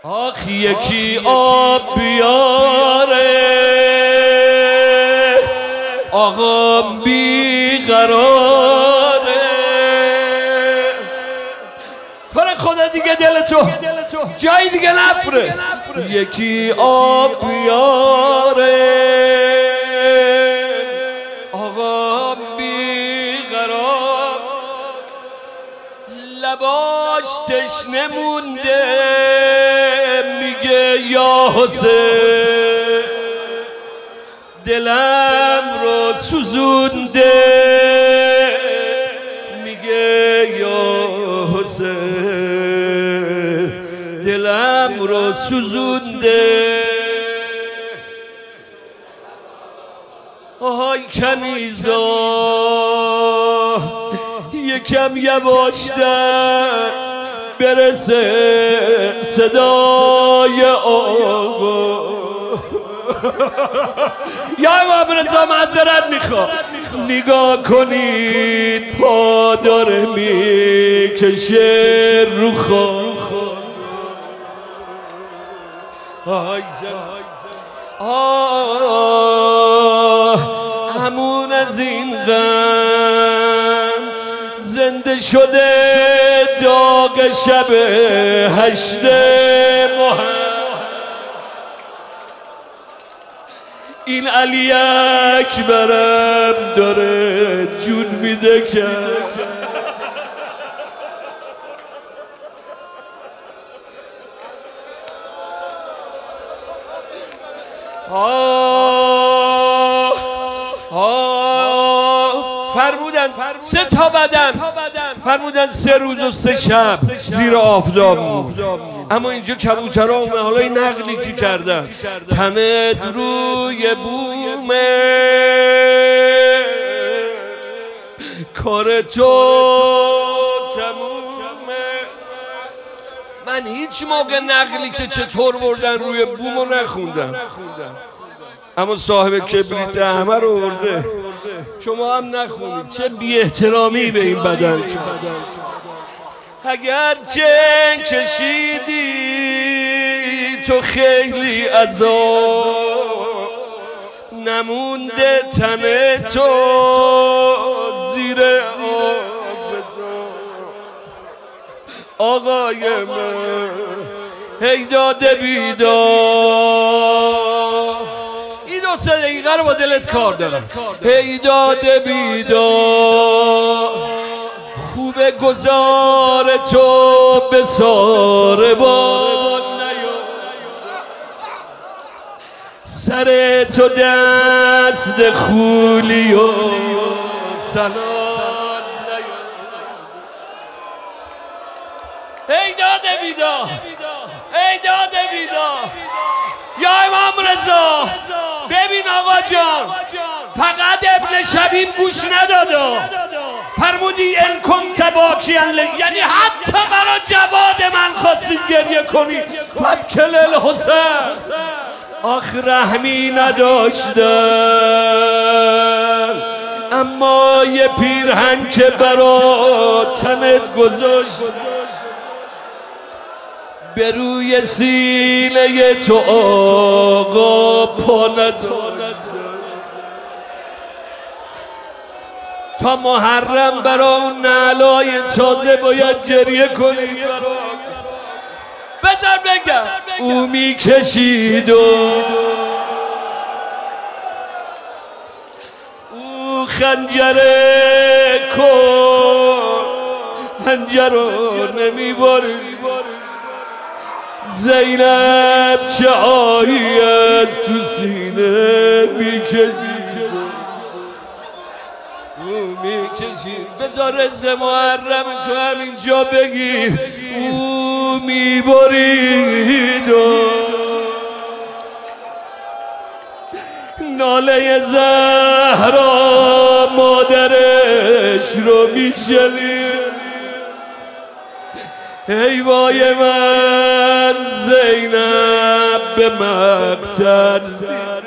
آخ یکی آب بیاره آقا بیقراره کار خدا دیگه دل تو جایی دیگه نفرست یکی آب بیاره آقا بیقرار لباش تشنه مونده میگه یا حسین دلم رو سوزونده میگه یا حسین دلم رو سوزونده آهای کنیزا یکم یواشتر برسه صدای آقا یا امام رضا معذرت میخوام نگاه کنید پا داره میکشه رو خاک همون از این غم زنده شده داغ شب 8 محرم این علی اکبرم داره جون میده که فرمودن 3 تا بدن فرمودن 3 روز و 3 شب زیر آفتاب بود اما اینجا کبوترها اومدن حالا این نقلی که کردن تنت روی بومه کار تو تمومه من هیچ موقع نقلی که چطور بردن روی بومو نخوندم اما صاحب کبریت همه رو برده شما هم نخونید چه بی احترامی به این بدن اگر چه کشیدی تو خیلی عذاب نمونده تن تو زیر آقای من هی داده بیدار این 2-3 دقیقه رو با دلت کار دارم هی داده بیدار خوبه گذار تو به ساربان سر تو دست خولی و سلام ای داده بیدار ای داده بیدار یا امام رضا ببین آقا جان فقط ابن شبیب گوش ندادا فرمودی ان کنت باکیا یعنی حتی برای جواد من خواستید گریه کنی فبکل الحسین آخ رحمی نداشتن اما یه پیرهن که برا تنت گذاشت به روی سینه تو آقا پا نداشت تا محرم برا اون نعلای تازه باید گریه کنی بذار بگم او میکشید و او خنجره کن خنجر رو نمیباری زینب چه آهی از تو سینه میکشید بذار رزق محرم تو همینجا بگیر او میبرید و ناله زهرا مادرش رو میشنید ای وای من زینب به مقتل